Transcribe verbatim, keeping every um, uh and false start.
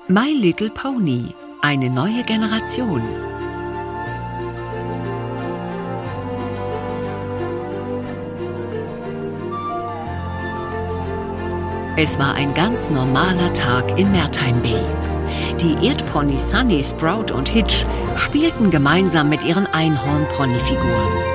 My Little Pony – eine neue Generation. Es war ein ganz normaler Tag in Merthyme Bay. Die Erdponys Sunny, Sprout und Hitch spielten gemeinsam mit ihren Einhorn-Ponyfiguren.